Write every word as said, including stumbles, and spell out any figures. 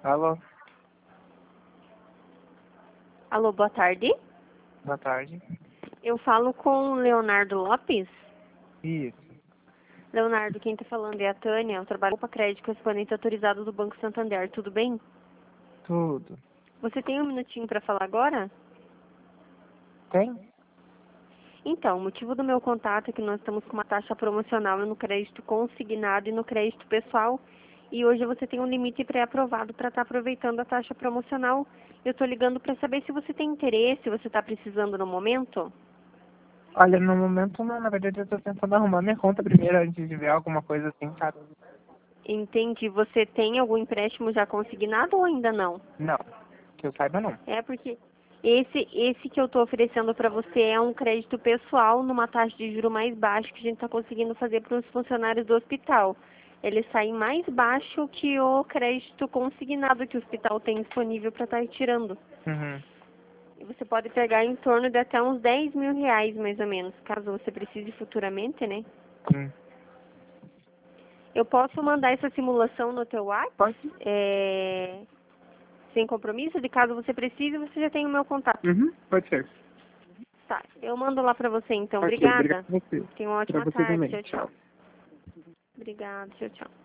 Alô, Alô, boa tarde. boa tarde. Eu falo com o Leonardo Lopes. Isso, Leonardo, quem está falando é a Tânia. Eu trabalho para crédito correspondente autorizado do Banco Santander. Tudo bem? tudo. Você tem um minutinho para falar agora? Tem? Então, o motivo do meu contato é que nós estamos com uma taxa promocional no crédito consignado e no crédito pessoal. E hoje você tem um limite pré-aprovado para estar aproveitando a taxa promocional. Eu estou ligando para saber se você tem interesse, se você está precisando no momento. Olha, no momento não, na verdade eu tô tentando arrumar minha conta primeiro antes de ver alguma coisa assim, sabe? Entendi. Você tem algum empréstimo já consignado ou ainda não? Não, que eu saiba não. É porque esse, esse que eu estou oferecendo para você é um crédito pessoal numa taxa de juro mais baixa que a gente está conseguindo fazer para os funcionários do hospital. Ele sai mais baixo que o crédito consignado que o hospital tem disponível para estar tirando. Uhum. E você pode pegar em torno de até uns dez mil reais, mais ou menos, caso você precise futuramente, né? Hum. Eu posso mandar essa simulação no teu WhatsApp? Pode? É... Sem compromisso, de caso você precise, você já tem o meu contato. Uhum, pode ser. Tá, eu mando lá pra você então. Ok, obrigado Obrigada. a você. Tenha uma Pra ótima você tarde. também. Tchau, Tchau. tchau. Obrigada. Tchau, tchau.